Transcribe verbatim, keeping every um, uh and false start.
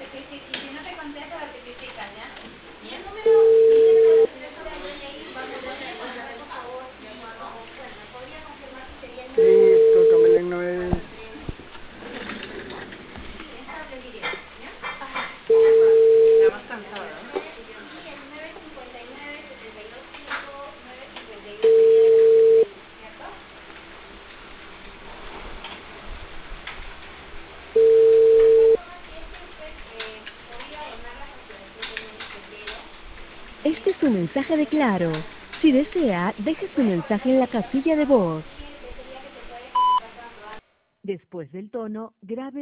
Sí, sí, sí, si no te contesta, te criticas, ¿ya? Y el número, dímelo de teléfono y ahí vamos a ver, por favor, si no, bueno, ¿me podría confirmar si sería el nueve nueve Listo, cinco, Camila nueve. cuatro tres? Sí, esta les diría, ¿ya? De acuerdo. Ya más cansada. Sí, el nueve cinco nueve, siete dos cinco, nueve cinco dos sería de la setenta y uno, ¿cierto? De todas formas, si es que usted eh, podría abonar la facturación del mes de febrero, Este sería es su para mensaje de poder Claro. abonar la Si facturación. desea, ¿Me deje su puede mensaje colocar en la en línea, por casilla de favor? voz. Y le pediría que se pueda ejecutar cuanto antes. Después del tono, grabe